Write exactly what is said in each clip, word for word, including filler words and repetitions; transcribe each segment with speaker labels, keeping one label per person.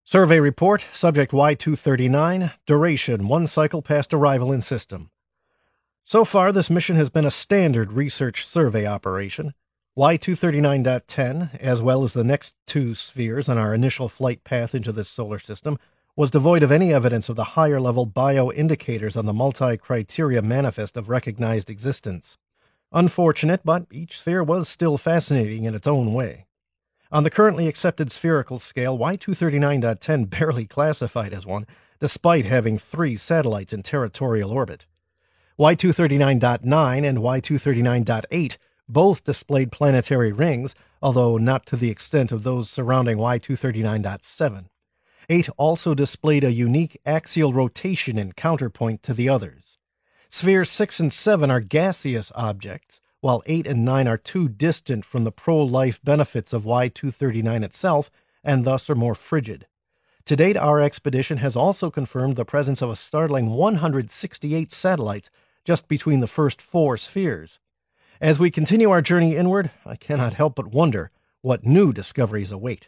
Speaker 1: Survey report, subject Y two thirty-nine, duration one cycle past arrival in system. So far, this mission has been a standard research survey operation. Y two thirty-nine point ten, as well as the next two spheres on our initial flight path into this solar system, was devoid of any evidence of the higher-level bioindicators on the multi-criteria manifest of recognized existence. Unfortunate, but each sphere was still fascinating in its own way. On the currently accepted spherical scale, Y two thirty-nine point ten barely classified as one, despite having three satellites in territorial orbit. Y two thirty-nine point nine and Y two thirty-nine point eight both displayed planetary rings, although not to the extent of those surrounding Y two thirty-nine point seven. eight also displayed a unique axial rotation in counterpoint to the others. Spheres six and seven are gaseous objects, while eight and nine are too distant from the pro-life benefits of Y two thirty-nine itself, and thus are more frigid. To date, our expedition has also confirmed the presence of a startling one hundred sixty-eight satellites just between the first four spheres. As we continue our journey inward, I cannot help but wonder what new discoveries await.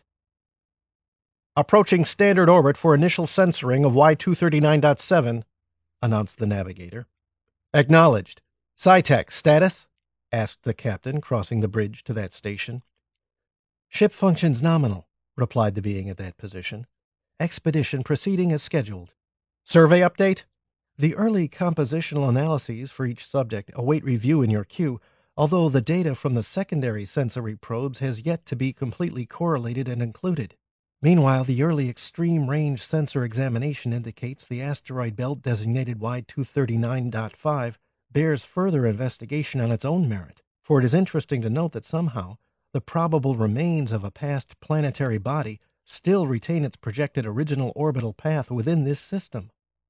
Speaker 1: Approaching standard orbit for initial censoring of Y two thirty-nine point seven, announced the navigator. Acknowledged. SciTech, status? Asked the captain, crossing the bridge to that station. Ship functions nominal, replied the being at that position. Expedition proceeding as scheduled. Survey update? The early compositional analyses for each subject await review in your queue, although the data from the secondary sensory probes has yet to be completely correlated and included. Meanwhile, the early extreme range sensor examination indicates the asteroid belt designated Y two thirty-nine point five bears further investigation on its own merit, for it is interesting to note that somehow the probable remains of a past planetary body still retain its projected original orbital path within this system.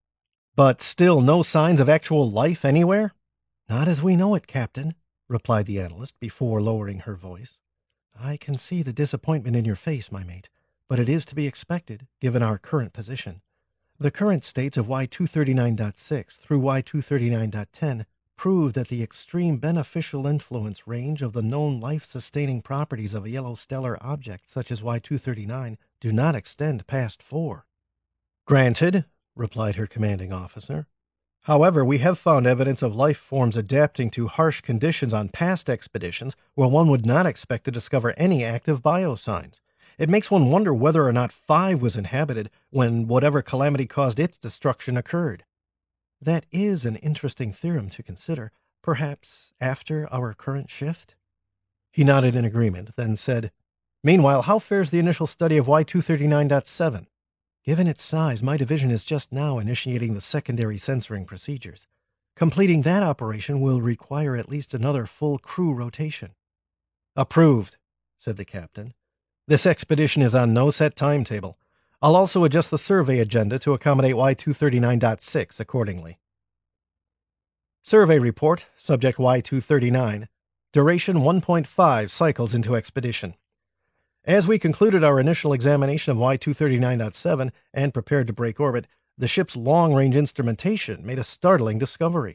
Speaker 1: But still no signs of actual life anywhere? Not as we know it, Captain, replied the analyst before lowering her voice. I can see the disappointment in your face, my mate, but it is to be expected, given our current position. The current states of Y two thirty-nine point six through Y two thirty-nine point ten prove that the extreme beneficial influence range of the known life-sustaining properties of a yellow stellar object such as Y two thirty-nine do not extend past four. Granted, replied her commanding officer. However, we have found evidence of life forms adapting to harsh conditions on past expeditions where one would not expect to discover any active biosigns. It makes one wonder whether or not five was inhabited when whatever calamity caused its destruction occurred. That is an interesting theorem to consider, perhaps after our current shift? He nodded in agreement, then said, Meanwhile, how fares the initial study of Y two thirty-nine point seven? Given its size, my division is just now initiating the secondary censoring procedures. Completing that operation will require at least another full crew rotation. Approved, said the captain. This expedition is on no set timetable. I'll also adjust the survey agenda to accommodate Y two thirty-nine point six accordingly. Survey report, subject Y two thirty-nine, duration one point five cycles into expedition. As we concluded our initial examination of Y two thirty-nine point seven and prepared to break orbit, the ship's long-range instrumentation made a startling discovery.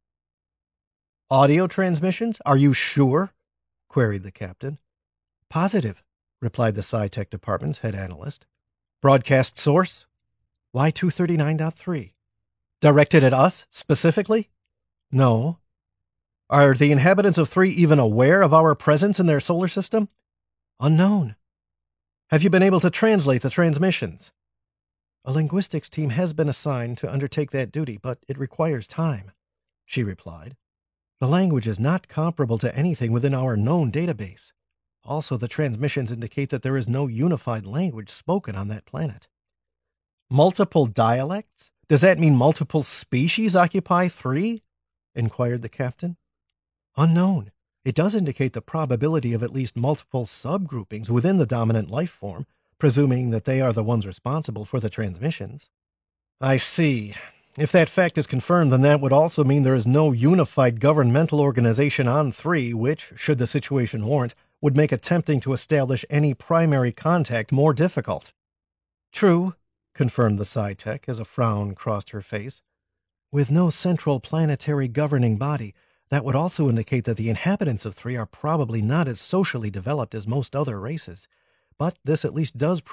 Speaker 1: Audio transmissions? Are you sure? Queried the captain. Positive, replied the SciTech department's head analyst. Broadcast source? Y two thirty-nine point three. Directed at us, specifically? No. Are the inhabitants of three even aware of our presence in their solar system? Unknown. Have you been able to translate the transmissions? A linguistics team has been assigned to undertake that duty, but it requires time, she replied. The language is not comparable to anything within our known database. Also, the transmissions indicate that there is no unified language spoken on that planet. Multiple dialects? Does that mean multiple species occupy three? Inquired the captain. Unknown. It does indicate the probability of at least multiple subgroupings within the dominant life form, presuming that they are the ones responsible for the transmissions. I see. If that fact is confirmed, then that would also mean there is no unified governmental organization on three, which, should the situation warrant, would make attempting to establish any primary contact more difficult. True, confirmed the SciTech as a frown crossed her face. With no central planetary governing body, that would also indicate that the inhabitants of three are probably not as socially developed as most other races. But this at least does prove